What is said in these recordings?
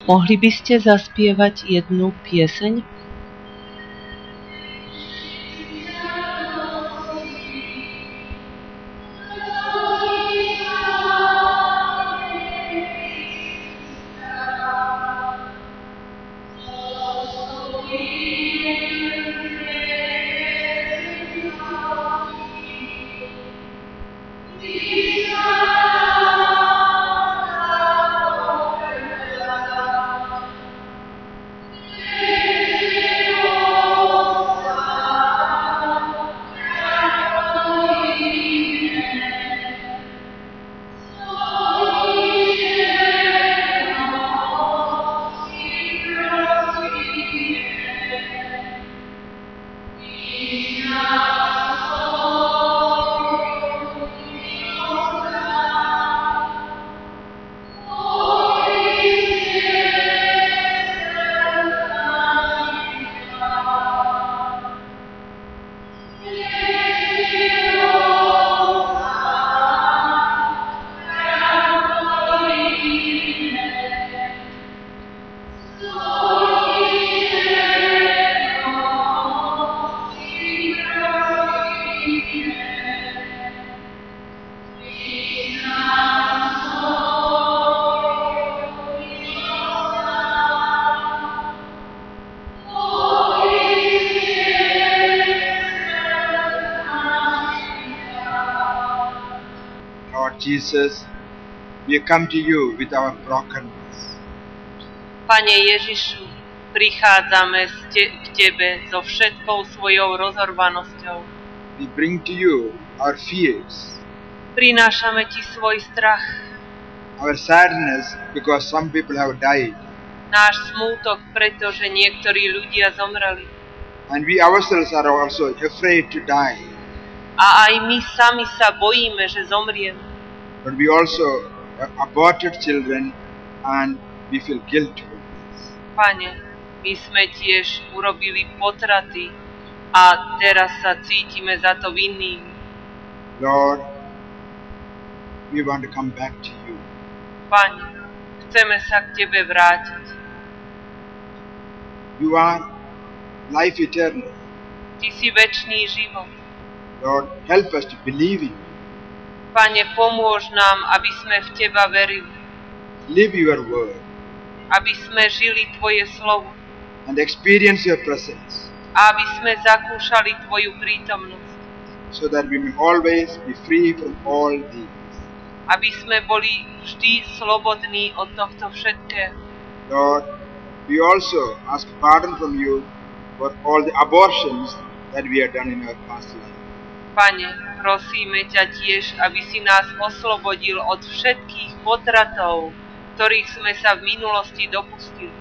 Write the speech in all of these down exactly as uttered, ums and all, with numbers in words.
Mohli by ste zaspievať jednu pieseň? Jesus, we come to you with our brokenness. Pane Ježišu, prichádzame te- k Tebe so všetkou svojou rozorvanosťou. We bring to you our fears, Prinášame Ti svoj strach, our sadness because some people have died, náš smútok, pretože niektorí ľudia zomreli. and we ourselves are also afraid to die. A aj my sami sa bojíme, že zomrieme. But we also uh, aborted children and we feel guilt for this. Pane, my sme tiež urobili potraty a teraz sa cítime za to vinnými. Lord, we want to come back to you. Pane, chceme sa k Tebe vrátiť. You are life eternal. Ty si večný život. Lord, help us to believe in you. Pane, pomôž nám, aby sme v Teba verili, Live your word aby sme žili Tvoje slovo and experience your presence a aby sme zakúšali Tvoju prítomnosť, so that we may always be free from all these. aby sme boli vždy slobodní od tohto všetkého. Lord, we also ask pardon from you for all the abortions that we have done in our past life. Pane, prosíme ťa tiež, aby si nás oslobodil od všetkých potratov, ktorých sme sa v minulosti dopustili.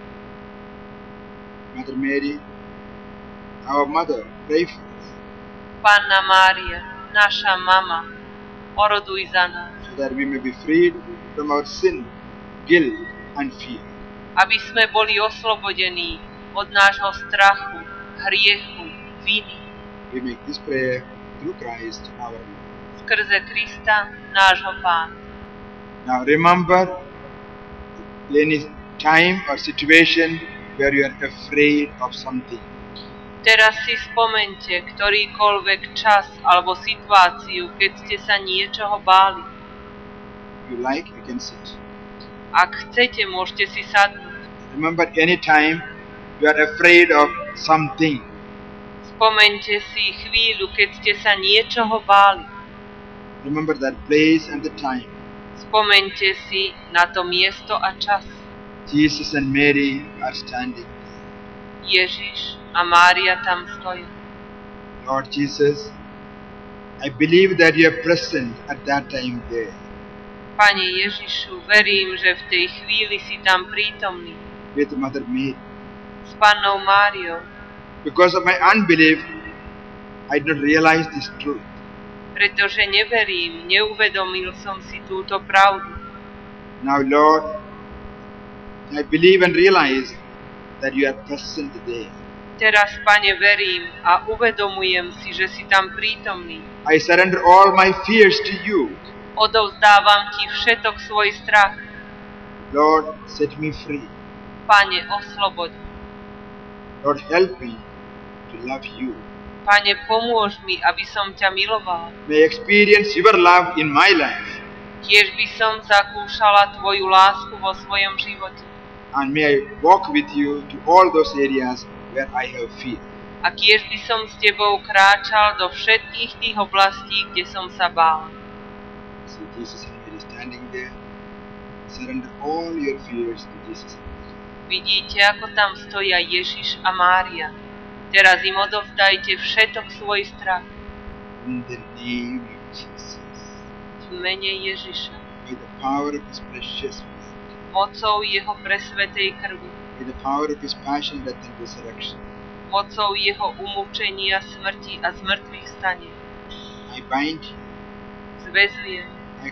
Mother Mary, our mother, pray for us, Panna Mária, naša mama, oroduj za nás, so that we may be freed from our sin, guilt, and fear. aby sme boli oslobodení od nášho strachu, hriechu, viny. We make this prayer through Christ our Lord. Skrze Krista, nášho Pána. Now remember any time or situation where you are afraid of something. Teraz si spomente ktorýkoľvek čas alebo situáciu, keď ste sa niečoho báli. If you like, you can sit. Ak chcete, môžete si sadnúť. Remember any time you are afraid of something. Spomente si chvíľu, keď ste sa niečoho báli. Remember that place and the time. Spomente si na to miesto a čas. Jesus and Mary are standing. Ježiš a Mária tam stojí. Lord Jesus, I believe that you are present at that time there. Pane Ježišu, verím, že v tej chvíli si tam prítomný With Mother Mary. s Pannou Máriou. Because of my unbelief, I did not realize this truth. Pretože neverím, neuvedomil som si túto pravdu. Now, Lord, I believe and realize that you are present there. Teraz, Pane, verím a uvedomujem si, že si tam prítomný. I surrender all my fears to you. Odovzdávam Ti všetok svoj strach. Lord, set me free. Pane, osloboď. Lord, help me to love you. Pane, pomôž mi, aby som ťa miloval. May I experience your love in my life. Tiež by som zakúšala tvoju lásku vo svojom živote. And may I walk with you to all those areas where I have fear. A tiež by som s tebou kráčal do všetkých tých oblastí, kde som sa bál. See Jesus and Mary standing there. Surrender all your fears to Jesus and Mary. Vidíte, ako tam stoja Ježiš a Mária. Teraz im odovzdajte všetok svoj strach. In the name of Jesus. V mene Ježiša. By the power of His precious blood. Mocou jeho presvetej krvi. By the power of His passion, death and resurrection. Mocou jeho umúčenia, smrti a zmrtvých stane. I bind you. Zväzujem I,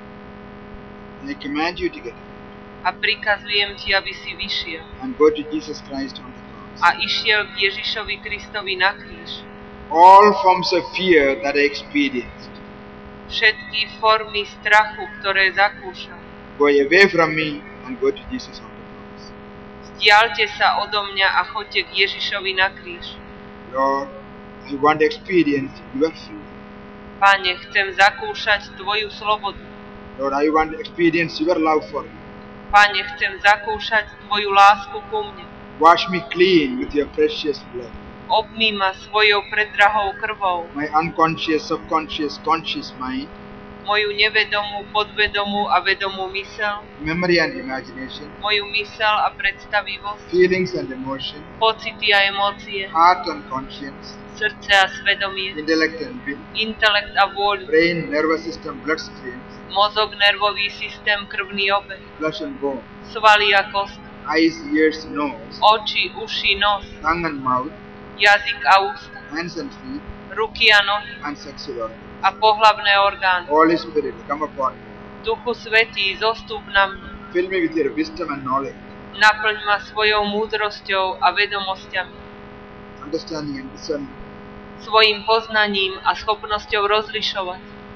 I command you to get up a prikazujem ti, aby si vyšiel and go to Jesus Christ on the cross. a išiel k Ježišovi Kristovi na kríž. All forms of fear that I experienced, Všetky formy strachu, ktoré zakúšal, go away from me and go to Jesus on the cross. Vzdialte sa odo mňa a choďte k Ježišovi na kríž. Lord, I want to experience your freedom. Pane, chcem zakúšať tvoju slobodu. Lord, I want to experience your love for me. Pane, chcem zakúšať tvoju lásku ku mne. Wash me clean with your precious blood. Obmý ma svojou predrahou krvou, My unconscious, subconscious, conscious mind, moju nevedomú, podvedomú a vedomú mysel, memory and imagination, moju mysel a predstavivosť, feelings and emotion, pocity a emócie, heart and conscience, srdce a svedomie, intellect and will, intelekt a vôľu, brain, nervous system, blood streams, mozog, nervový systém, krvný obeh, flesh and bone, svaly a kost, eyes, ears, nose, oči, uši, nos, tongue and mouth, jazyk a ústa, hands and feet, ruky a nohy and sexual organs. a pohlavné orgány. Holy Spirit, come upon me. Duchu Svätý, zostup na mňa. Fill me with your wisdom and knowledge, Naplň ma svojou múdrosťou a vedomosťami, understanding and discernment, svojim poznaním a schopnosťou rozlišovať.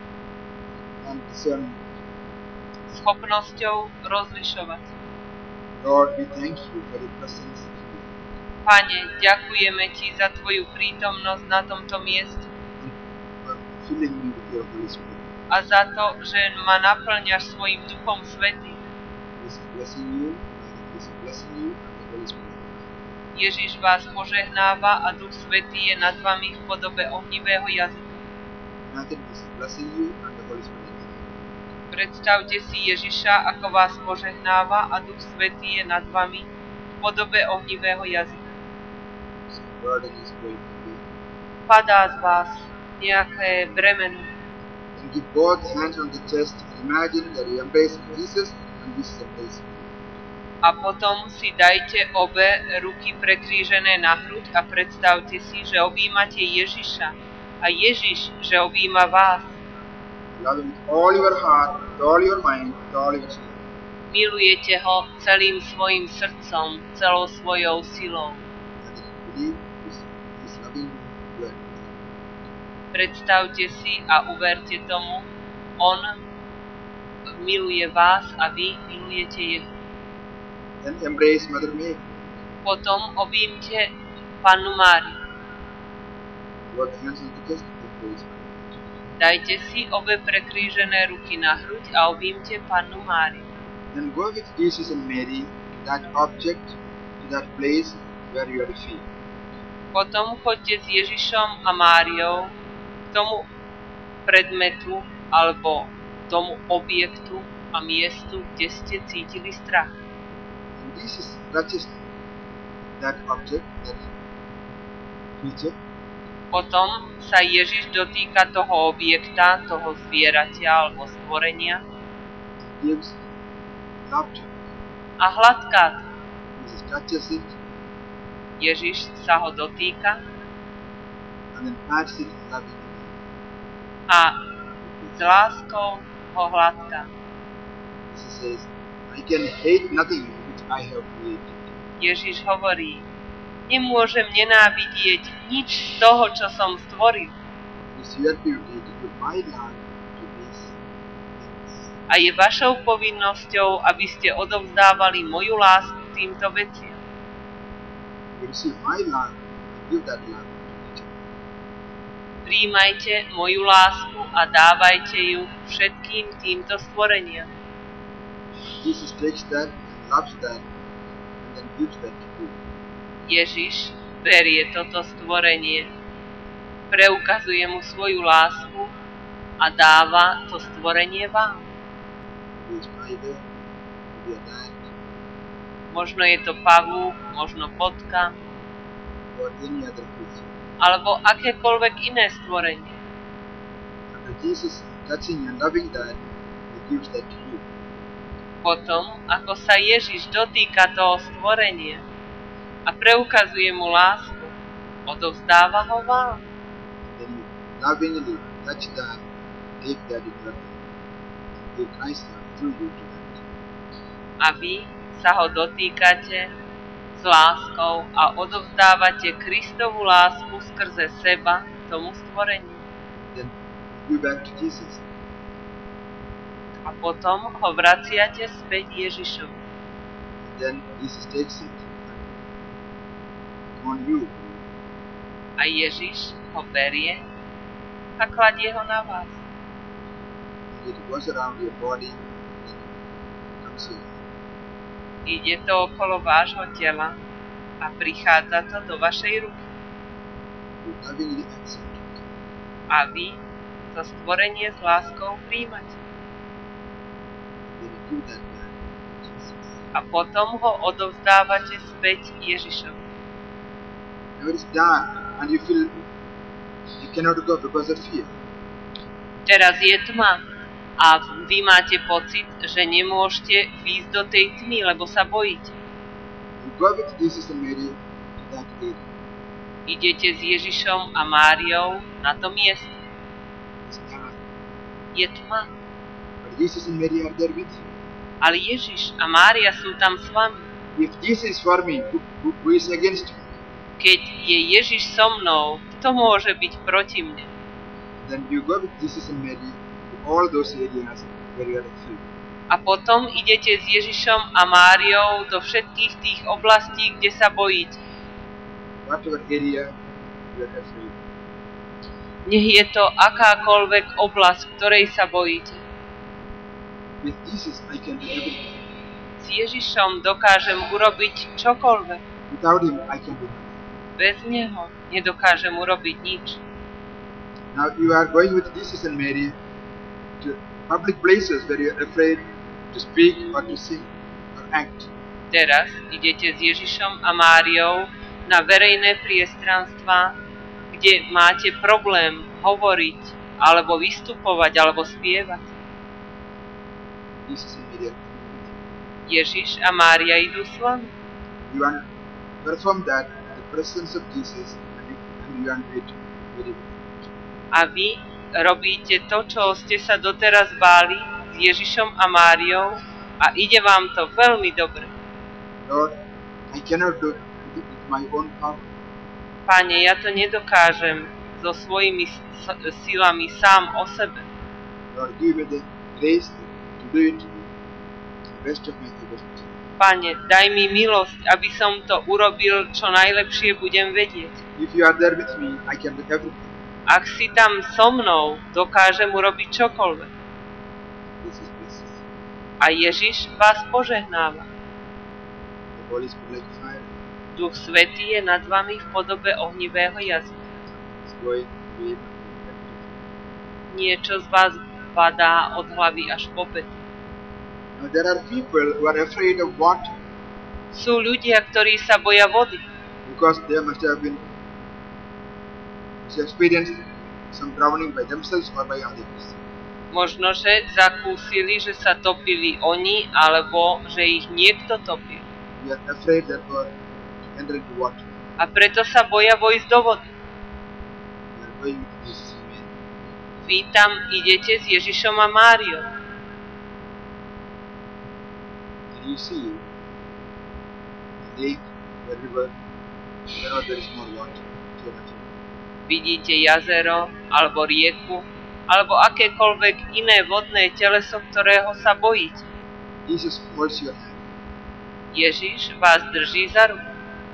and discernment. Schopnosťou rozlišovať. Lord, we thank you for your presence here Pane, ďakujeme Ti za Tvoju prítomnosť na tomto mieste and for filling me with your Holy Spirit. a za to, že ma naplňaš svojim Duchom Svätým. He is blessing you, He is blessing you, and the Holy Spirit. Ježiš vás požehnáva a Duch Svätý je nad vami v podobe ohnivého jazyka. Nathan is blessing you, and the Holy Spirit. Predstavte si Ježiša, ako vás požehnáva a Duch Svätý je nad vami v podobe ohnivého jazyka. So burden is going to be. Padá z vás nejaké bremeno. And give both hands on the chest and imagine that you embrace Jesus and Jesus embraces you. A potom si dajte obe ruky prekrížené na hruď a predstavte si, že objímate Ježiša a Ježiš, že objíma vás. Love him with all your heart, with all your mind, with all your strength. Milujete ho celým svojim srdcom, celou svojou silou. And then believe He is loving you. Predstavte si a uverte tomu, on miluje vás a vy milujete jeho. Then embrace Mother Mary. Potom objímte Pannu Máriu. Both hands on the chest and embrace Mother Mary. Dajte si obe prekrížené ruky na hruď a objímte Pannu Máriu. Then go with Jesus and Mary to that object, to that place where you are feet. Potom choďte s Ježišom a Máriou k tomu predmetu alebo tomu objektu a miestu, kde ste cítili strach. And Jesus touches that object, that creature, Potom sa Ježiš dotýka toho objekta, toho zvieratia alebo stvorenia and gives love to it. a hladká to. Jesus touches it Ježiš sa ho dotýka and then pats it lovingly. a s láskou ho hladká. Jesus says, I can hate nothing which I have created. Ježiš hovorí, nemôžem nenávidieť nič z toho, čo som stvoril. It's your duty to give my love to these things. A je vašou povinnosťou, aby ste odovzdávali moju lásku týmto veciam. You receive my love and give that love to each other. Príjmajte moju lásku a dávajte ju všetkým týmto stvoreniam. Jesus takes that and loves that and then gives that to you. Ježiš berie toto stvorenie, preukazuje mu svoju lásku a dáva to stvorenie vám. Maybe it's spider, maybe a rat, Možno je to pavúk, možno potka, or any other creature. alebo akékoľvek iné stvorenie. After Jesus touching and loving that, He gives that to you. Potom, ako sa Ježiš dotýka toho stvorenia a preukazuje mu lásku, odovzdáva ho vám. Then you lovingly touch that, take that in your hand, and give Christ love through you to that. A vy sa ho dotýkate s láskou a odovzdávate Kristovu lásku skrze seba tomu stvoreniu. Then you back to Jesus. A potom ho vraciate späť Ježišovi. And then Jesus takes it on you. A Ježiš ho berie a kladie ho na vás. And it goes around your body and comes here. Ide to okolo vášho tela a prichádza to do vašej ruky. You lovingly accept it. A vy to stvorenie s láskou príjmate. And then you give that back to Jesus. A potom ho odovzdávate späť Ježišovi. Now it is dark and you feel you cannot go because of fear. Teraz je tma a vy máte pocit, že nemôžete výjsť do tej tmy, lebo sa bojíte. You go with Jesus and Mary to that area. Idete s Ježišom a Máriou na to miesto. It's dark. Je tma, But Jesus and Mary are there with you. ale Ježiš a Mária sú tam s vami. If Jesus is for me, who, who, who is against me? Keď je Ježiš so mnou, kto môže byť proti mne? Then you go with Jesus and Mary to all those areas where you are afraid. A potom idete s Ježišom a Máriou do všetkých tých oblastí, kde sa bojíte. Whatever area you are afraid. Nech je to akákoľvek oblasť, ktorej sa bojíte. With Jesus I can do everything. S Ježišom dokážem urobiť čokoľvek. Without Him I can do nothing. Bez Neho nedokážem urobiť nič. Now you are going with Jesus and Mary to public places where you are afraid to speak or to sing or act. Teraz idete s Ježišom a Máriou na verejné priestranstvá, kde máte problém hovoriť, alebo vystupovať, alebo spievať. Jesus and Mary are coming with you. Ježiš a Mária idú s vami. You want to perform that in the presence of Jesus and you, and you want to do it very well. A vy robíte to, čo ste sa doteraz báli s Ježišom a Máriou a ide vám to veľmi dobre. Lord, I cannot do it with my own power. Pane, ja to nedokážem so svojimi s- silami sám o sebe. Lord, give me the grace to do it to the best of my ability. Pane, daj mi milosť, aby som to urobil, čo najlepšie budem vedieť. If you are there with me, I can do everything. Ak si tam so mnou, dokážem urobiť čokoľvek. This is blessed. A Ježiš vás požehnáva. The Holy Spirit like fire Duch Svätý je nad vami v podobe ohnivého jazyka. is going away. Niečo z vás padá od hlavy až po pety. Now there are people who are afraid of water Sú ľudia, ktorí sa boja vody, because they must have been must have experienced some drowning by themselves or by others. možno, že zakúsili, že sa topili oni, alebo že ich niekto topil. We are afraid therefore to enter into water. A preto sa boja vojsť do vody. We are going with Jesus and Mary. Vy tam idete s Ježišom a Máriou. And you see the lake, the river, wherever there is more water. So much. Vidíte jazero, alebo rieku, alebo akékoľvek iné vodné teleso, ktorého sa bojíte. Jesus holds your hand. Ježiš vás drží za ruku.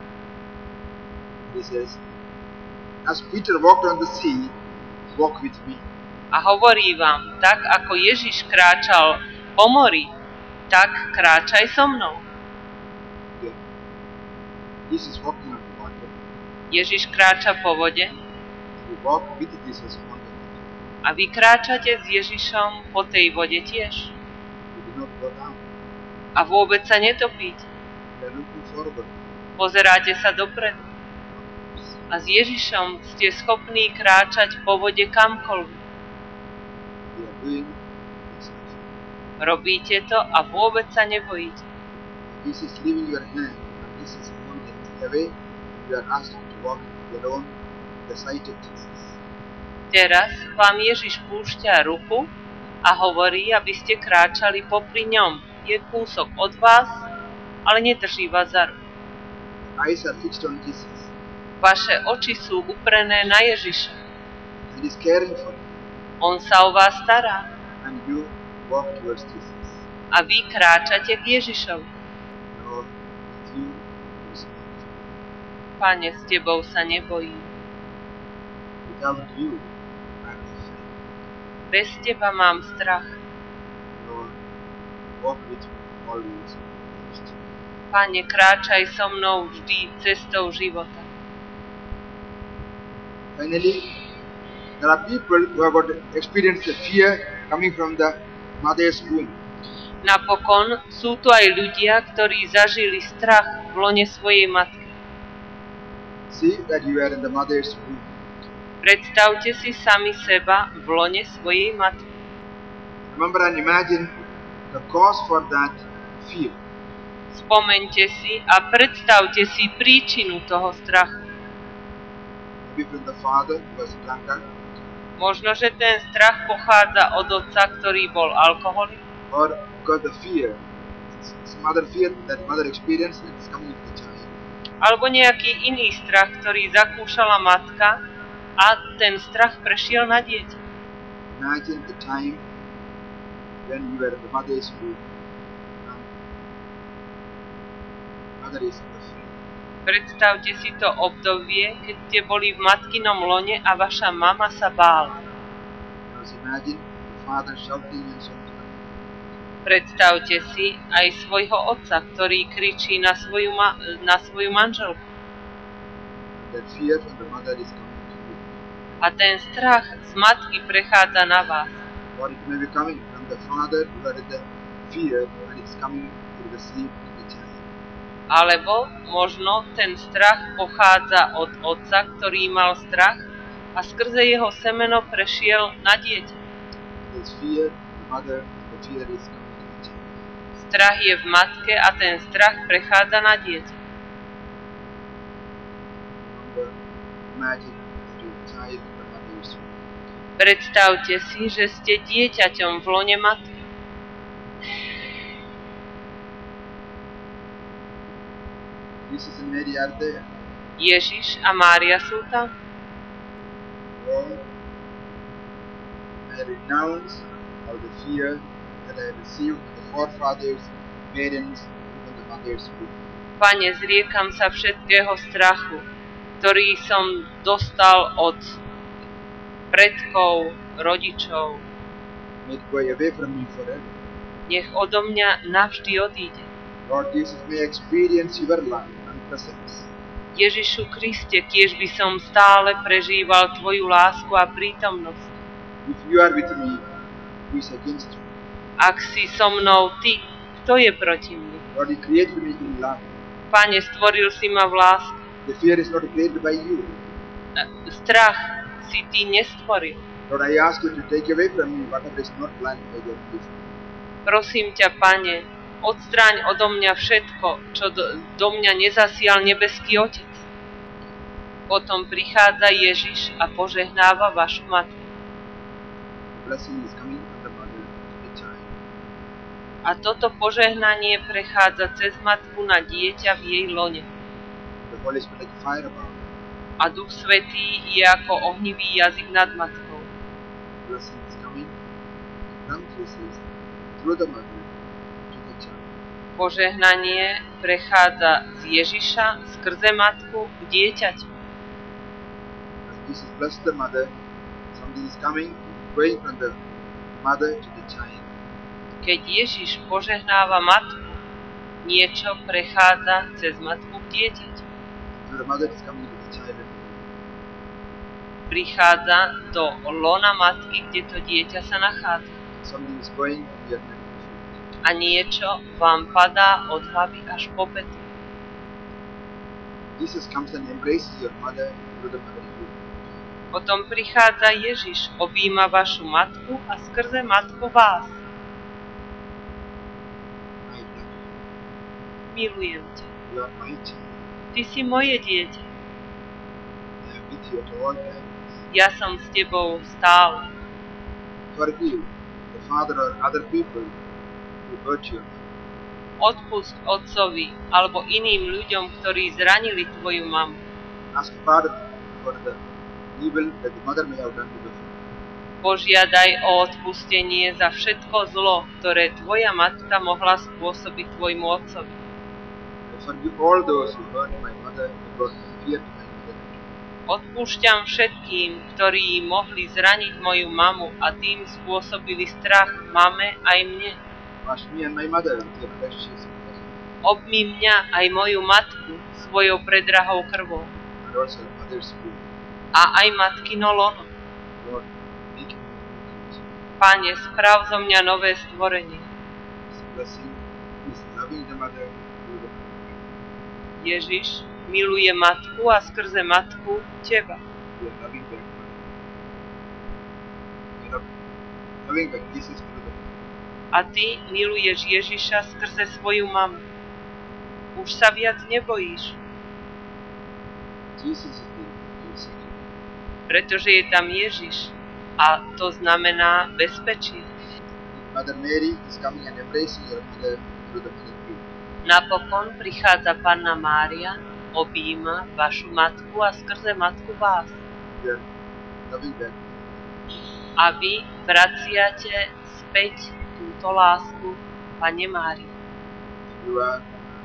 He says, as Peter walked on the sea, walk with me. A hovorí vám, tak ako Ježiš kráčal po mori, tak kráčaj so mnou. Okay. Jesus walking on the water. Ježiš kráča po vode You walk with Jesus on the water. a vy kráčate s Ježišom po tej vode tiež. You do not go down. A vôbec sa netopíte. You are looking forward. Pozeráte sa dopredu. A s Ježišom ste schopní kráčať po vode kamkoľvek. You are doing this. Robíte to a vôbec sa nebojíte. Jesus leaving your hand and Jesus mountain away, you are asked to walk alone the sight of Jesus. Teraz vám Ježiš púšťa ruku a hovorí, aby ste kráčali popri ňom. Je kúsok od vás, ale nedrží vás za ruku. Eyes are fixed on Jesus Vaše oči sú uprené na Ježiša. and is caring for you, On sa o vás stará and you walk towards Jesus. a vy kráčate k Ježišovi. Lord, with you there is no fear. Pane, s tebou sa nebojím. Without you, I am afraid. Bez teba mám strach. Lord, walk with me always. Pane, kráčaj so mnou vždy cestou života. Finally, there are people who have got experienced the fear coming from the mother's womb. Napokon sú tu aj ľudia, ktorí zažili strach v lone svojej matky. See that you are in the mother's womb. Predstavte si sami seba v lone svojej matky. Remember and imagine the cause for that fear. Spomeňte si a predstavte si príčinu toho strachu. Maybe from the father who was a drunkard, Možno, že ten strach pochádza od otca, ktorý bol alkoholik, or because the fear, some other fear that mother experienced and is coming to the child. alebo nejaký iný strach, ktorý zakúšala matka a ten strach prešiel na dieťa. Imagine the time when you were in the mother's womb and mother is afraid. Predstavte si to obdobie, keď ste boli v matkinom lone a vaša mama sa bála. Now imagine the father shouting and so on. Predstavte si aj svojho otca, ktorý kričí na svoju, ma- na svoju manželku. That fear from the mother is coming to you. A ten strach z matky prechádza na vás. Or it may be coming from the father who had the fear and it's coming through the sleep to the child. Alebo možno ten strach pochádza od otca, ktorý mal strach a skrze jeho semeno prešiel na dieťa. There's fear in the mother, the fear is coming to the child. Strach je v matke a ten strach prechádza na dieťa. Remember, imagine that your child in the mother's womb. Predstavte si, že ste dieťaťom v lone matky. Jesus and Mary are there. Ježiš a Mária sú tam. Lord, I renounce all the fear that I received from the forefathers, parents, even the mother's womb. Pane, zriekam sa všetkého strachu, ktorý som dostal od predkov, rodičov. May it go away from me forever. Nech odo mňa navždy odíde. Lord Jesus, may I experience your love and presence. Ježišu Kriste, tiež by som stále prežíval Tvoju lásku a prítomnosť. If you are with me, who is against me? Ak si so mnou Ty, kto je proti mne? Lord, you created me in love. Pane, stvoril si ma v láske. The fear is not created by you. Strach si Ty nestvoril. Lord, I ask you to take away from me whatever is not planned by your wisdom. Prosím ťa, Pane, odstráň odo mňa všetko, čo do, do mňa nezasial nebeský Otec. Potom prichádza Ježiš a požehnáva vašu matku. Blessing is coming from the mother to the child. A toto požehnanie prechádza cez matku na dieťa v jej lone. The Holy Spirit like fire about. A Duch Svätý je ako ohnivý jazyk nad matkou. Blessing is coming from Jesus through the mother to the child. Požehnanie prechádza z Ježiša skrze matku k dieťaťu. As Jesus blessed the mother, something is coming, going from the mother to the child. Keď Ježiš požehnáva matku, niečo prechádza cez matku k dieťaťu. So the mother is coming to the child. Prichádza do lona matky, kde to dieťa sa nachádza. Something is going from the other. A niečo vám padá od hlavy až po pety. Jesus comes and embraces your mother through the mother you. Potom prichádza Ježiš, objíma vašu matku a skrze matku vás. I love you. Milujem ťa. You are my child. Ty si moje dieťa. I am with you at all times. Ja som s tebou stále. Forgive the father or other people who hurt you. Odpusť otcovi alebo iným ľuďom, ktorí zranili tvoju mamu. Ask pardon for the evil that the mother may have done to the father. Požiadaj o odpustenie za všetko zlo, ktoré tvoja matka mohla spôsobiť tvojmu otcovi. I forgive all those who hurt my mother and brought fear to my mother. Odpúšťam všetkým, ktorí mohli zraniť moju mamu a tým spôsobili strach mame aj mne. Wash me and my mother with your precious blood, Obmý mňa aj moju matku svojou predrahou krvou and also the mother's food. a aj matkino lono. Lord, make me a new creature. Pane, správ zo mňa nové stvorenie. This blessing is loving the mother through the mother. Ježiš miluje matku a skrze matku teba. We are loving back mother. We are loving, loving back Jesus through the mother. A ty miluješ Ježiša skrze svoju mamu. Už sa viac nebojíš, Jesus is the your secret. pretože je tam Ježiš a to znamená bezpečie. Mother Mary is coming and embracing your mother through the mother group. Napokon prichádza Panna Mária, objíma vašu matku a skrze matku vás. We are loving back. A vy vraciate späť túto lásku Panne Márii. You are,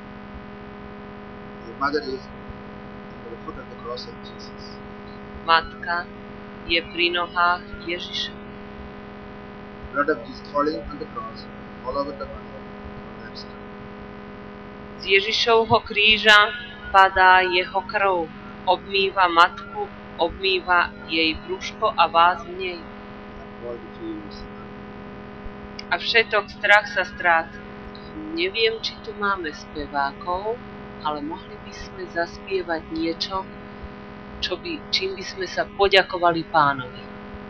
your mother is under the foot of the cross of Jesus. Matka je pri nohách Ježiša. Blood of Jesus falling on the cross, all over the mother, on that stone. Z Ježišovho kríža padá jeho krv, obmýva matku, obmýva jej brúško a vás v nej. And all the fears. A všetok strach sa stráca. Neviem, či tu máme spevákov, ale mohli by sme zaspievať niečo, čo by, čím by sme sa poďakovali Pánovi.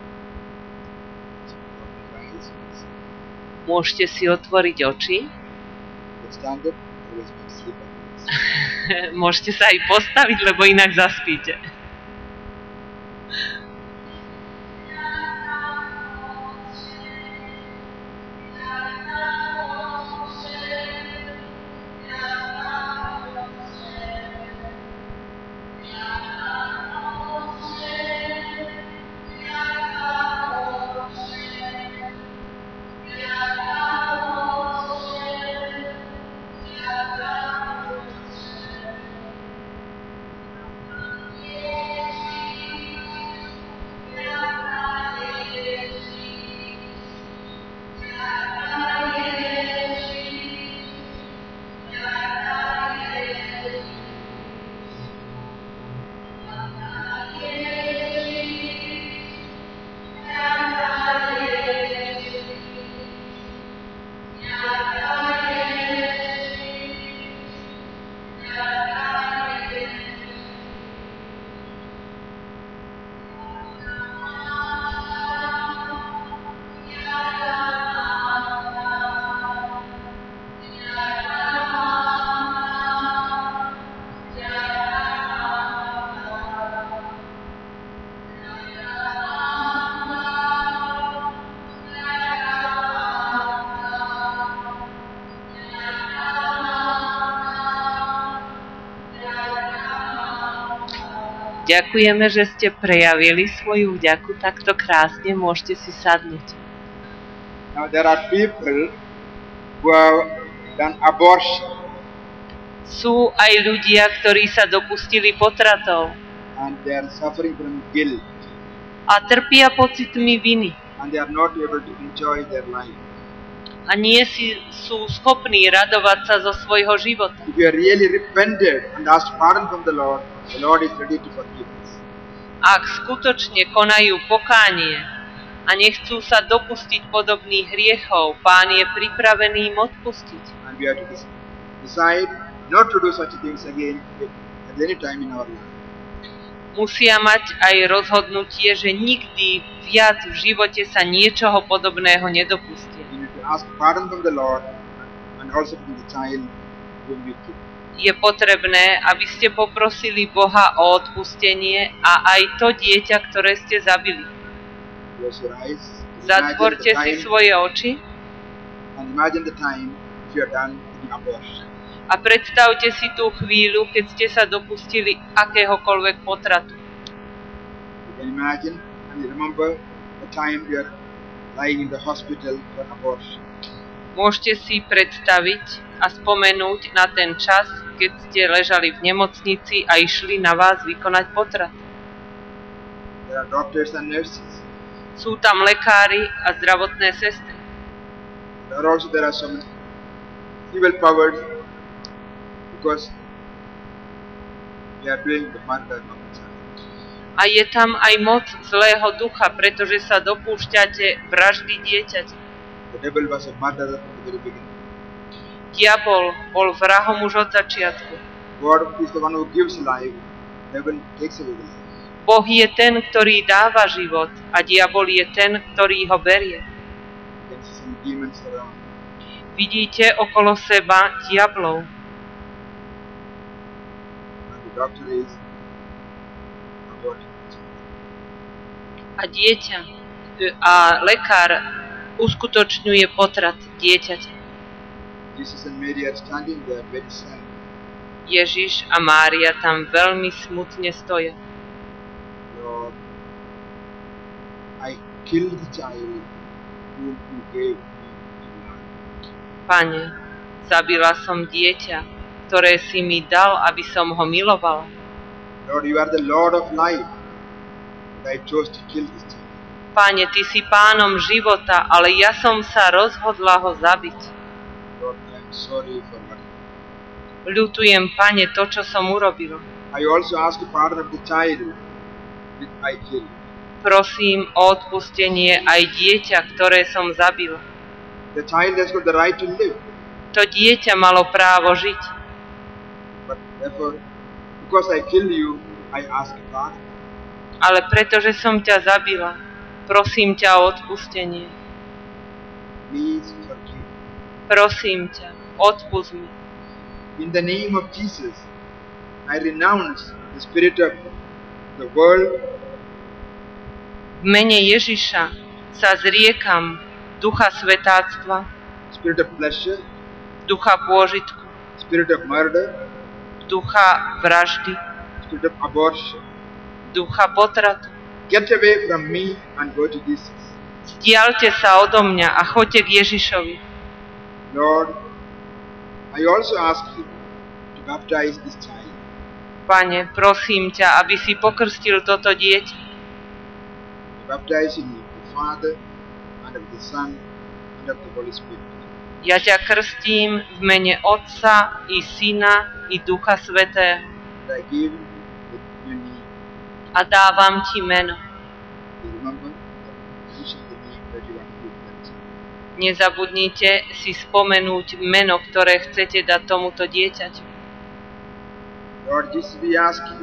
So open your eyes, please. Môžete si otvoriť oči, Let's stand up, otherwise we'll sleep on this. môžete sa aj postaviť, lebo inak zaspíte. Ďakujeme, že ste prejavili svoju vďaku takto krásne. Môžete si sadnúť. Now there are people who have done abortion Sú aj ľudia, ktorí sa dopustili potratov and they are suffering from guilt a trpia pocitmi viny and they are not able to enjoy their life. a nie si, sú schopní radovať sa zo svojho života. If you are really repented and asked pardon from the Lord, the Lord is ready to forgive us. Ak skutočne konajú pokánie a nechcú sa dopustiť podobných hriechov, Pán je pripravený im odpustiť. And we have to dec- decide not to do such things again at any time in our life. Musia mať aj rozhodnutie, že nikdy viac v živote sa niečoho podobného nedopustia. We need to ask pardon from the Lord and also from the child whom we killed. Je potrebné, aby ste poprosili Boha o odpustenie a aj to dieťa, ktoré ste zabili. Close your eyes. Zatvorte Imagine si the time, svoje oči and imagine the time if you are done in abortion. a predstavte si tú chvíľu, keď ste sa dopustili akéhokoľvek potratu. You can imagine and remember the time you are lying in the hospital for abortion. Môžete si predstaviť a spomenúť na ten čas, keď ste ležali v nemocnici a išli na vás vykonať potrat. There are doctors and nurses. Sú tam lekári a zdravotné sestry. There are also there are some evil powers because they are doing the murder of the child. A je tam aj moc zlého ducha, pretože sa dopúšťate vraždy dieťaťa. The devil was a murderer from the very beginning. Diabol bol vrahom už od začiatku. God is the one who gives life. Devil takes away the life. Boh je ten, ktorý dáva život a diabol je ten, ktorý ho berie. You can see some demons around. Vidíte okolo seba diablov And the doctor is aborting the child. a dieťa a lekár uskutočňuje potrat dieťaťa. Jesus and Mary are standing there very sad. Ježiš a Mária tam veľmi smutne stoja. Lord, I killed the child whom you gave me in life. Pane, zabila som dieťa, ktoré si mi dal, aby som ho milovala. Lord, you are the Lord of life. And I chose to kill this child. Pane, Ty si pánom života, ale ja som sa rozhodla ho zabiť. Lord, I am sorry for what I did. Ľutujem, Pane, to, čo som urobil. I also ask pardon of the child which I killed. Prosím o odpustenie aj dieťa, ktoré som zabil. The child has got the right to live, To dieťa malo právo žiť, but therefore, because I killed you, I ask pardon. ale pretože som ťa zabila, prosím ťa o odpustenie. Please forgive. Prosím ťa, odpusť mi. In the name of Jesus, I renounce the spirit of the world, V mene Ježiša sa zriekam ducha svetáctva, spirit of pleasure, ducha pôžitku, spirit of murder, ducha vraždy, spirit of abortion. ducha potratu. Get away from me and go to Jesus. Vzdialte sa odo mňa a choďte k Ježišovi. Lord, I also ask you to baptize this child. Pane, prosím ťa, aby si pokrstil toto dieťa. I baptize in the name of the Father, and of the Son, and of the Holy Spirit. Ja ťa krstím v mene Otca i Syna i Ducha Svätého And I give you the new name. a dávam ti meno. You remember that mention the name that you want to give that child. Nezabudnite si spomenúť meno, ktoré chcete dať tomuto dieťaťu. Lord Jesus, we ask you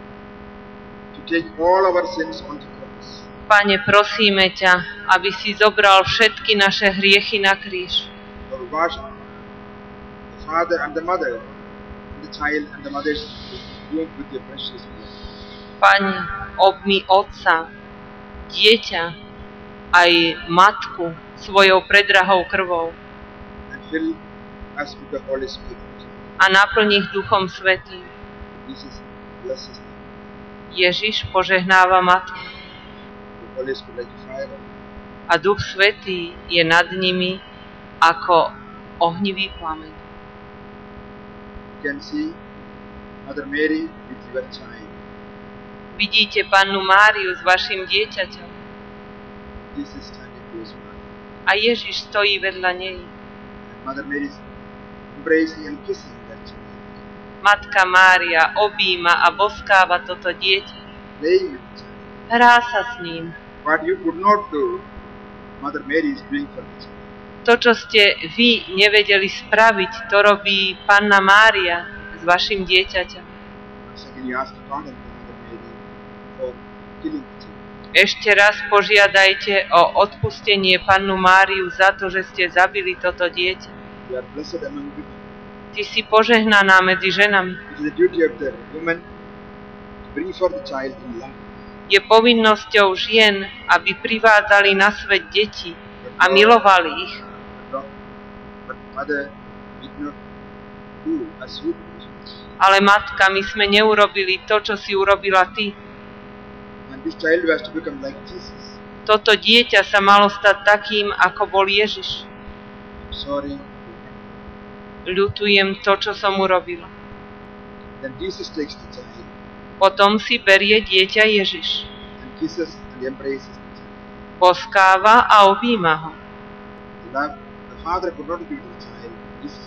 to take all our sins on the cross. Pane, prosíme ťa, aby si zobral všetky naše hriechy na kríž. Lord, wash the father and the mother, and the child and the mother's womb with your precious blood. Pane, obmyj otca, dieťa, aj matku svojou predrahou krvou And fill us with the Holy Spirit. a naplň ich Duchom Svätým. Jesus blesses them. Ježiš požehnáva matku The Holy Spirit like fire. a Duch Svätý je nad nimi ako ohnivý plameň. You can see Mother Mary with your child. Vidíte Pannu Máriu s vašim dieťaťom Jesus standing close by. a Ježiš stojí vedľa nej. And Mother Mary is embracing and kissing that child, Matka Mária objíma a boskáva toto dieťa. playing with the child. Hrá sa s ním. What you could not do, Mother Mary is doing for the child. To, čo ste vy nevedeli spraviť, to robí Panna Mária s vašim dieťaťom. Once again, you ask pardon to Mother Mary for killing the child. Ešte raz požiadajte o odpustenie Pannu Máriu za to, že ste zabili toto dieťa. You are blessed among women. Ty si požehnaná medzi ženami. It is the duty of the woman to bring forth the child in love. Je povinnosťou žien, aby privádzali na svet deti a milovali ich. But but mother did not do as you did. Ale matka, my sme neurobili to, čo si urobila ty. And this child was to become like Jesus. Toto dieťa sa malo stať takým, ako bol Ježiš. I'm sorry. Ľutujem to, čo som urobila. Then Jesus takes the child Potom si berie dieťa Ježiš. and kisses and embraces the child. Boskáva a objíma ho. The love the father could not give to the child, Jesus.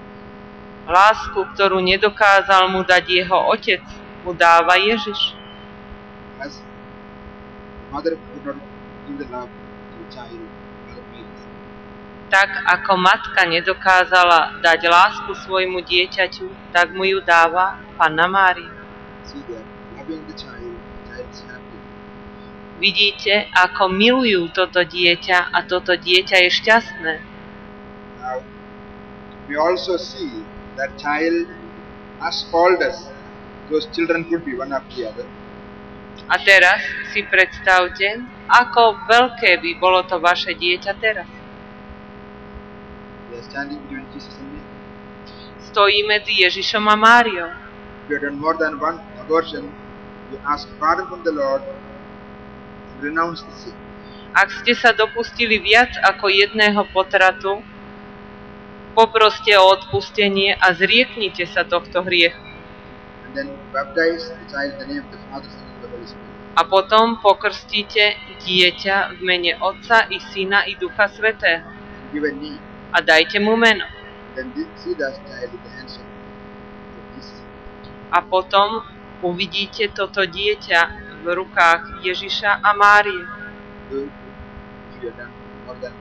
Lásku, ktorú nedokázal mu dať jeho otec, mu dáva Ježiš. As the mother could not give the love to the child, Mother Mary. Tak ako matka nedokázala dať lásku svojmu dieťaťu, tak mu ju dáva Panna Mária. See that loving the child, the child is happy. Vidíte, ako milujú toto dieťa a toto dieťa je šťastné. Now, we also see that child as old as those children could be one after the other. A teraz si predstavte, ako veľké by bolo to vaše dieťa teraz. They are standing between Jesus and me. Stojí medzi Ježišom a Máriou. If you have done more than one abortion, you ask pardon from the Lord and renounce the sin. Ak ste sa dopustili viac ako jedného potratu, poproste o odpustenie a zrieknite sa tohto hriechu. And then baptize the child in the name of the Father, Son, and the Holy Spirit. A potom pokrstíte dieťa v mene Otca i Syna i Ducha Svätého. And give a knee. A dajte mu meno. Then thi- see that child in the hands of Jesus. A potom uvidíte toto dieťa v rukách Ježiša a Márie. Do it if you have done more than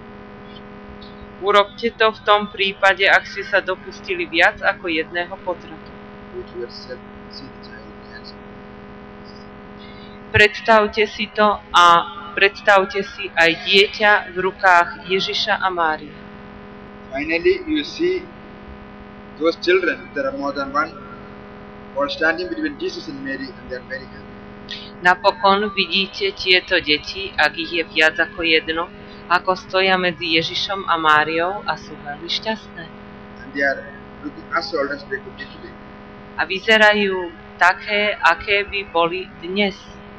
Urobte to v tom prípade, ak ste sa dopustili viac ako jedného potratu. do it yourself. See the child in the hands of Jesus. Predstavte si to a predstavte si aj dieťa v rukách Ježiša a Márie. Finally, you see those children, if there are more than one, all standing between Jesus and Mary, and they are very happy. Napokon vidíte tieto deti, ak ich je viac ako jedno, ako stoja medzi Ježišom a Máriou a sú veľmi šťastné. And they are looking as old as they could be today. A vyzerajú také, aké by boli dnes.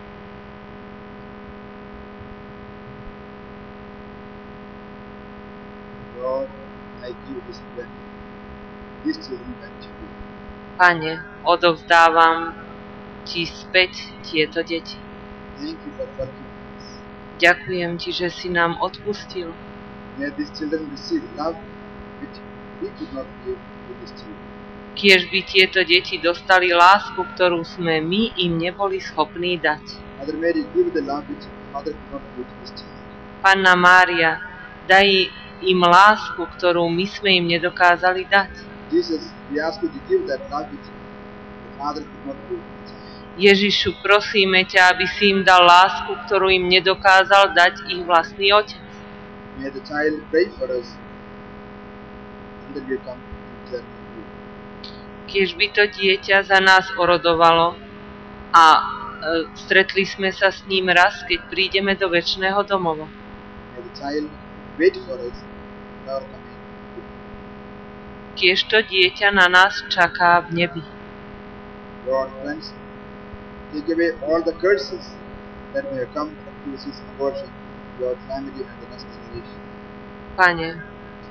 Lord, I give this children, these children back to you. Pane, odovzdávam Ti späť tieto deti. Thank you for forgiving us. Ďakujem Ti, že si nám odpustil. May these children receive love which we could not give to these children. Kiež by tieto deti dostali lásku, ktorú sme my im neboli schopní dať. Mother Mary, give the love which the mother could not give to this child. Panna Mária, daj im lásku, ktorú my sme im nedokázali dať. Jesus, we ask you to give that love which the father could not give to the child. Ježišu, prosíme ťa, aby si im dal lásku, ktorú im nedokázal dať ich vlastný otec. May the child pray for us until we come to journey with you. Kiež by to dieťa za nás orodovalo a e, stretli sme sa s ním raz, keď prídeme do večného domova. May the child wait for us in our coming. Kiež to dieťa na nás čaká v nebi. Lord, cleanse, take away all the curses that may have come through this abortion to our family and the next generation. Pane,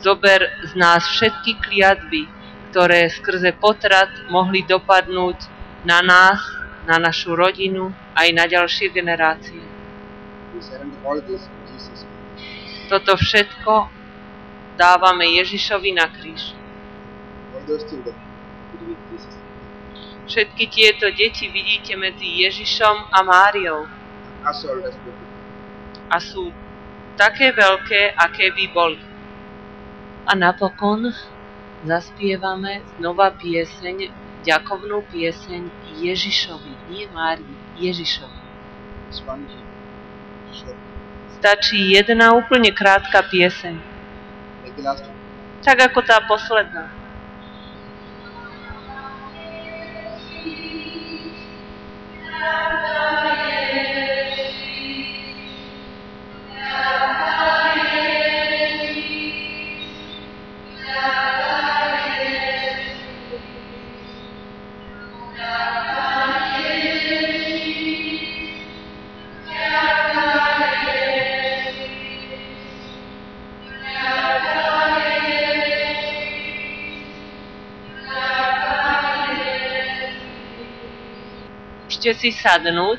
zober z nás všetky kliatby, ktoré skrze potrat mohli dopadnúť na nás, na našu rodinu, aj na ďalšie generácie. We surrender all this to Jesus. Toto všetko dávame Ježišovi na kríž. All those children put with Jesus. Všetky tieto deti vidíte medzi Ježišom a Máriou Us all as people. a sú také veľké, aké by boli. A napokon zaspievame znova pieseň, ďakovnú pieseň Ježišovi, nie Márii, Ježišovi. It's one hymn. Sure. Stačí jedna úplne krátka pieseň, Like the last one. tak ako tá posledná. Môžete si sadnúť.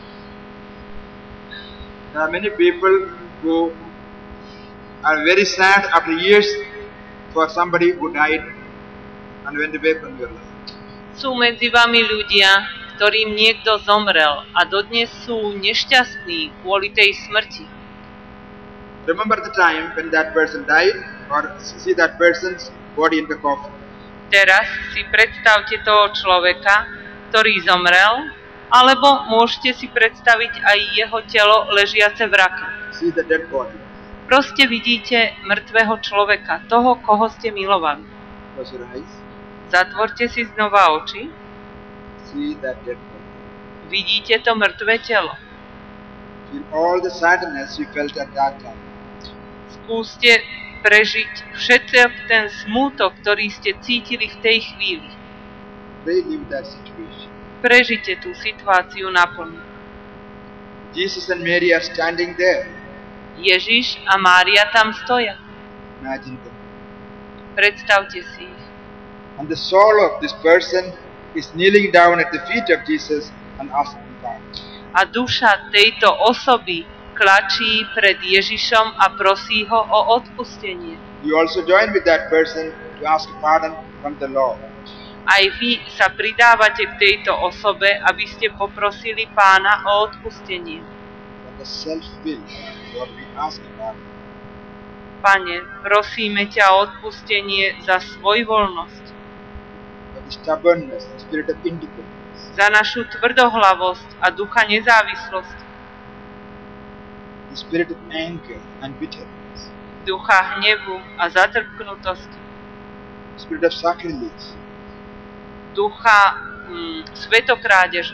There are many people who are very sad after years for somebody who died and went away from your life. Sú medzi vami ľudia, ktorým niekto zomrel a dodnes sú nešťastní kvôli tej smrti. Remember the time when that person died, or see that person's body in the coffin. Teraz si predstavte toho človeka, ktorý zomrel, alebo môžete si predstaviť aj jeho telo ležiace v rake. See the dead body. Proste vidíte mŕtvého človeka, toho, koho ste milovali. Close your eyes. Zatvorte si znova oči. See that dead body. Vidíte to mŕtve telo. Feel all the sadness you felt at that time. Skúste prežiť všetok ten smútok, ktorý ste cítili v tej chvíli. Pray live that situation. Prežite tú situáciu naplno. Jesus and Mary are standing there. Ježiš a Mária tam stoja. Imagine them. Predstavte si ich. And the soul of this person is kneeling down at the feet of Jesus and asking God. A duša tejto osoby klačí pred Ježišom a prosí ho o odpustenie. You also join with that person to ask pardon from the Lord. Aj vy sa pridávate k tejto osobe, aby ste poprosili Pána o odpustenie. From the self-will, Lord, we ask pardon. Pane, prosíme ťa o odpustenie za svojvoľnosť, For the stubbornness, the spirit of independence, za našu tvrdohlavosť a ducha nezávislosti, the spirit of anger and bitterness, ducha hnevu a zatrpknutosti, the spirit of sacrilege, ducha mm, svetokrádeže,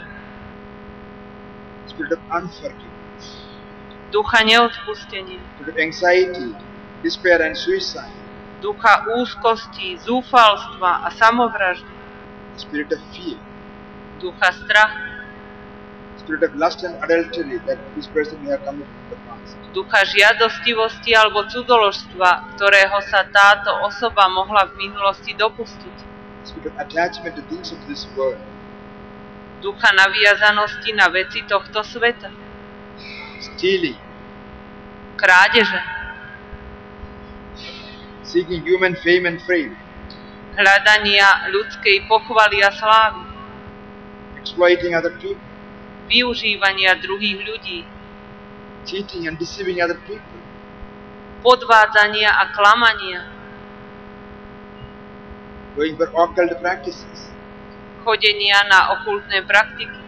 the spirit of unforgiveness, ducha neodpustenia, the spirit of anxiety, despair and suicide, ducha úzkosti, zúfalstva a samovraždy, the spirit of fear, ducha strachu, the spirit of lust and adultery that this person may have committed in the past, ducha žiadostivosti alebo cudzoložstva, ktorého sa táto osoba mohla v minulosti dopustiť, the spirit of attachment to things of this world, ducha naviazanosti na veci tohto sveta, stealing, krádeže, seeking human fame and fame, hľadania ľudskej pochvaly a slávy, exploiting other people, využívania druhých ľudí, cheating and deceiving other people, podvádzania a klamania, going for occult practices, chodenia na okultné praktiky,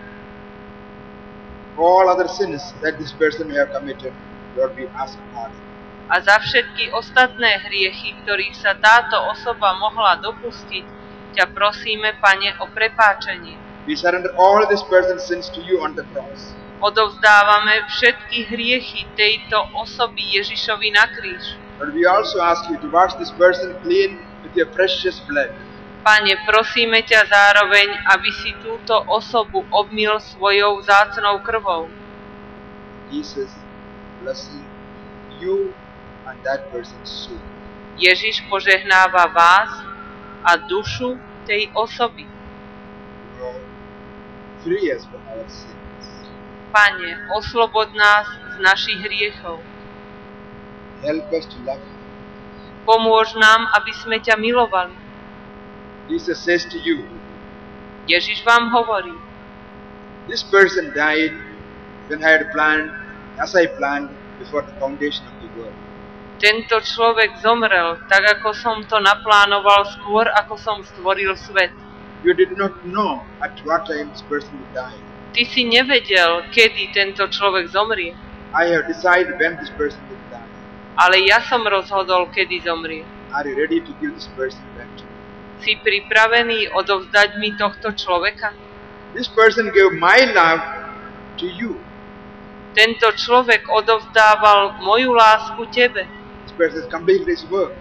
all other sins that this person may have committed, Lord, we ask pardon. a za všetky ostatné hriechy, ktorých sa táto osoba mohla dopustiť, ťa prosíme, Pane, o prepáčenie. We surrender all this person's sins to you on the cross. Odovzdávame všetky hriechy tejto osoby Ježišovi na kríž. But we also ask you to wash this person clean with your precious blood. Pane, prosíme ťa zároveň, aby si túto osobu obmyl svojou vzácnou krvou. Jesus, blessing you and that person's soul. Ježiš požehnáva vás a dušu tej osoby. Lord, free us from our sins. Pane, oslobod nás z našich hriechov. Help us to love you. Pomôž nám, aby sme ťa milovali. Jesus says to you, Ježiš vám hovorí, this person died when I had planned, as I planned before the foundation of the world. tento človek zomrel, tak ako som to naplánoval skôr, ako som stvoril svet. You did not know at what time this person would die. Ty si nevedel, kedy tento človek zomrie, I have decided when this person will die. ale ja som rozhodol, kedy zomrie. Are you ready to give this person back to me? Si pripravený odovzdať mi tohto človeka? This person gave my love to you. Tento človek odovzdával moju lásku tebe. This person has completed his work.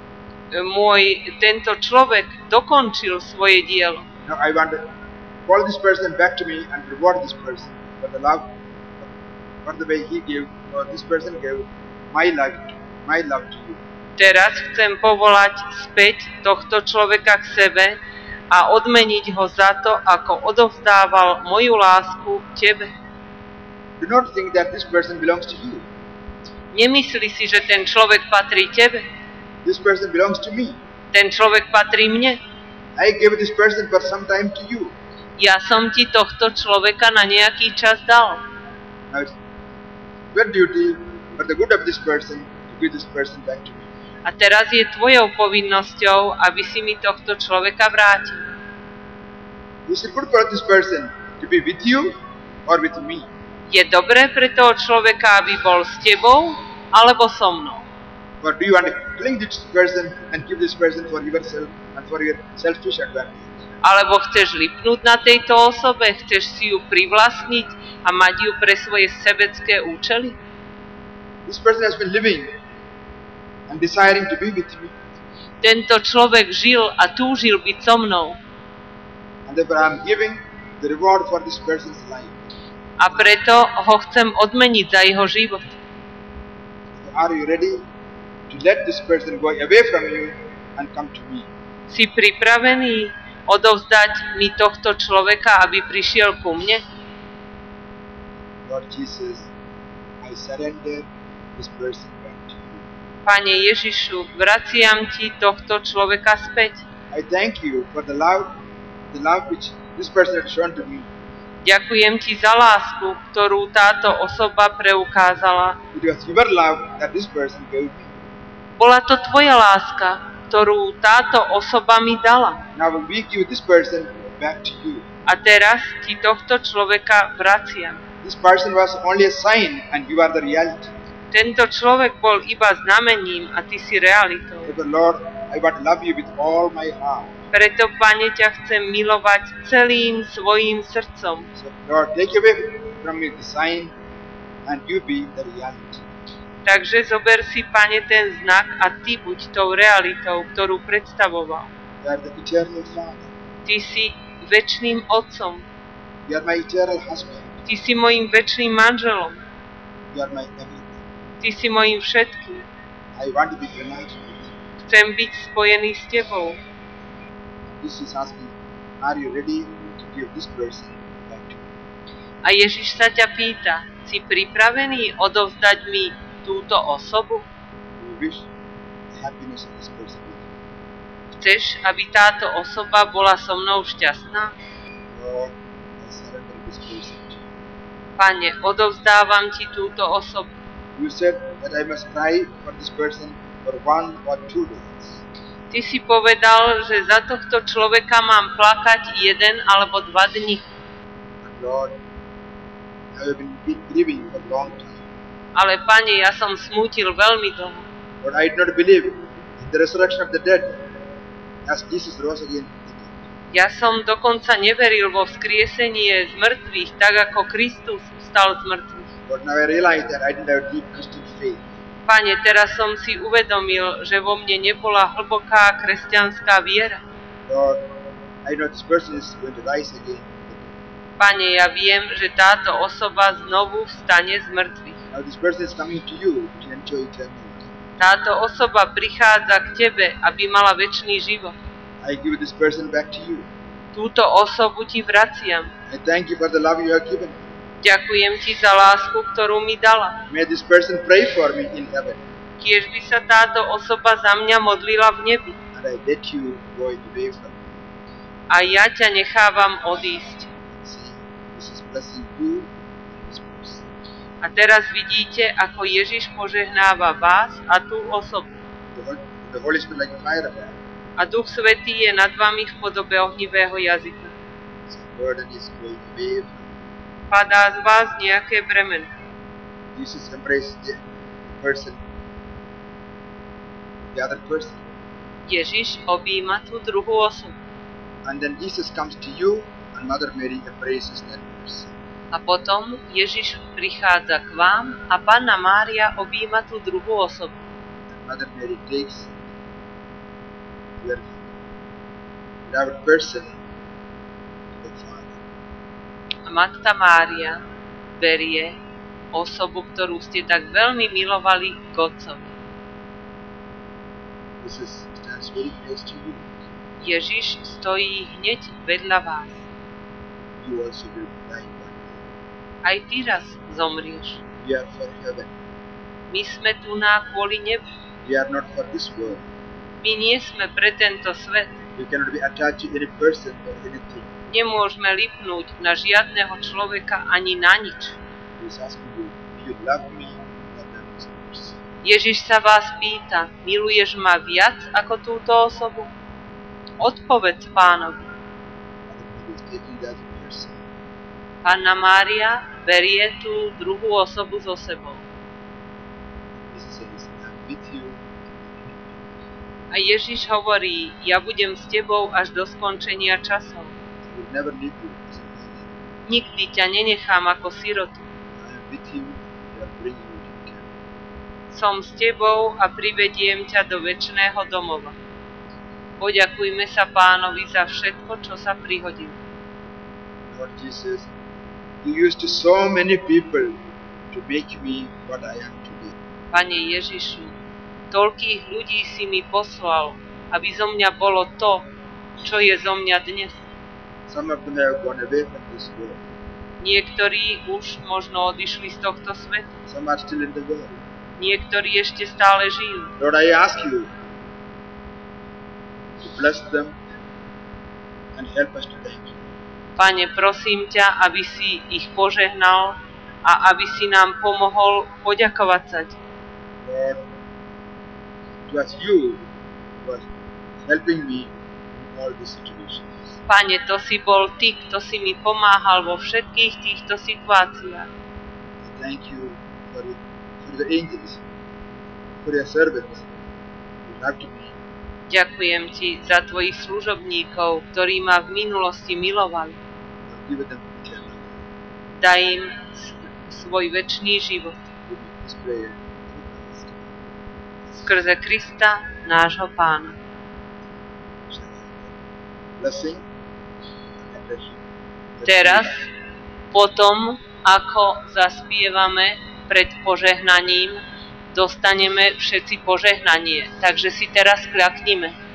Môj, tento človek dokončil svoje dielo. Now I want to call this person back to me and reward this person for the love, for the way he gave, or this person gave my love, my love to you. Teraz chcem povolať späť tohto človeka k sebe a odmeniť ho za to, ako odovzdával moju lásku tebe. Do not think that this person belongs to you. Nemyslí si, že ten človek patrí tebe. This person belongs to me. Ten človek patrí mne. I gave this person for some time to you. Ja som ti tohto človeka na nejaký čas dal. Now it's your duty for the good of this person to give this person back to me. A teraz je tvojou povinnosťou, aby si mi tohto človeka vrátil. Is it good for this person to be with you or with me? Je dobré pre toho človeka, aby bol s tebou, alebo so mnou? Or do you want to cling to this person and give this person for yourself and for your selfish advantage? Alebo chceš lipnúť na tejto osobe, chceš si ju privlastniť a mať ju pre svoje sebecké účely? This person has been living and desiring to be with me, Tento človek žil a túžil byť so mnou. and therefore I am giving the reward for this person's life. A preto ho chcem odmeniť za jeho život. Are you ready to let this person go away from you and come to me? Si pripravený odovzdať mi tohto človeka, aby prišiel ku mne? Lord Jesus, I surrender this person back to you. Pane Ježišu, vraciam ti tohto človeka späť. I thank you for the love, the love which this person has shown to me. Ďakujem ti za lásku, ktorú táto osoba preukázala. It was your love that this person gave me. Bola to tvoja láska, ktorú táto osoba mi dala. Now we give this person back to you. A teraz ti tohto človeka vraciam. This person was only a sign and you are the reality. Tento človek bol iba znamením a ty si realitou. Therefore, Lord, I want to love you with all my heart. Preto, Pane, ťa chcem milovať celým svojím srdcom. So, Lord, take away from me the sign and you be the reality. Takže zober si, Pane, ten znak a ty buď tou realitou, ktorú predstavoval. You are the eternal Father. Ty si večným otcom. You are my eternal husband. Ty si mojím večným manželom. You are my everything. Ty si mojím všetkým. I want to be united with you. Chcem byť spojený s tebou. This is asking, are you ready to give this person back to me? A Ježiš sa ťa pýta, si pripravený odovzdať mi túto osobu? You wish the happiness of this person with you. Chceš, aby táto osoba bola so mnou šťastná? Lord, I surrender this person to you. Pane, odovzdávam ti túto osobu. You said that I must cry for this person for one or two days. Ty si povedal, že za tohto človeka mám plakať jeden alebo dva dni. But Lord, I have been grieving for a long time. Ale, Pane, ja som smútil veľmi dlho. But I did not believe in the resurrection of the dead as Jesus rose again. Ja som dokonca neveril vo vzkriesenie z mŕtvych, tak ako Kristus vstal z mŕtvych. But now I realize that I didn't have deep Christian faith. Pane, teraz som si uvedomil, že vo mne nebola hlboká kresťanská viera. Lord, I know this person is going to rise again. Pane, ja viem, že táto osoba znovu vstane z mŕtvych. Now this person is coming to you to enjoy eternal life. Táto osoba prichádza k tebe, aby mala večný život. I give this person back to you. Túto osobu ti vraciam. I thank you for the love you have given me. Ďakujem ti za lásku, ktorú mi dala. May this person pray for me in heaven. Kiež by sa táto osoba za mňa modlila v nebi. And I let you go away from me. A ja ťa nechávam odísť. See, this is blessing you and this person. A teraz vidíte, ako Ježiš požehnáva vás a tú osobu. The, Hol- the Holy Spirit like fire around. A Duch Svätý je nad vami v podobe ohnivého jazyka. Some burden is going away from Padá z vás nejaké bremeno. you. Jesus embraces the person, the other person. Ježiš objíma tú druhú osobu. And then Jesus comes to you and Mother Mary embraces that person. A potom Ježiš prichádza k vám a Panna Mária objíma tú druhú osobu. And Mother Mary takes your beloved person to the Father. A Matka Mária berie osobu, ktorú ste tak veľmi milovali, k Otcovi. Jesus stands very close to you. Ježiš stojí hneď vedľa vás. You also will die one day. Aj ty raz zomrieš. We are for heaven. My sme tu na kvôli nebu. We are not for this world. My nie sme pre tento svet. We cannot be attached to any person or anything. Nemôžeme lipnúť na žiadneho človeka ani na nič. He is asking you, do you love me more than this person? Ježiš sa vás pýta, miluješ ma viac ako túto osobu? Odpovedz Pánovi. Mother Mary is taking the other person. Panna Mária berie tú druhú osobu so sebou. Jesus says, I am with you. A Ježiš hovorí, ja budem s tebou až do skončenia časov. I will never leave you as an orphan. Nikdy ťa nenechám ako sirotu. I am with you. I will bring you to the kingdom. Som s tebou a privediem ťa do večného domova. Poďakujme sa Pánovi za všetko, čo sa prihodilo. Lord Jesus, you used so many people to make me what I am today. Pane Ježišu, toľkých ľudí si mi poslal, aby zo mňa bolo to, čo je zo mňa dnes. Some of them have gone away from this world. Niektorí už možno odišli z tohto sveta. Some are still in the world. Niektorí ešte stále žijú. Lord, I ask you to bless them and help us today. Pane, prosím ťa, aby si ich požehnal a aby si nám pomohol poďakovať sa ti. Lord, it was you who was helping me in all these situations. Pane, to si bol Ty, kto si mi pomáhal vo všetkých týchto situáciách. I thank you for, for the angels, for your servants who loved me. Ďakujem Ti za Tvojich služobníkov, ktorí ma v minulosti milovali. and give them eternal life. Daj im s- svoj večný život. We make this prayer through Christ. Skrze Krista, nášho Pána. Blessing and blessing. Teraz, potom, ako zaspievame pred požehnaním, dostaneme všetci požehnanie. Takže si teraz kľaknime.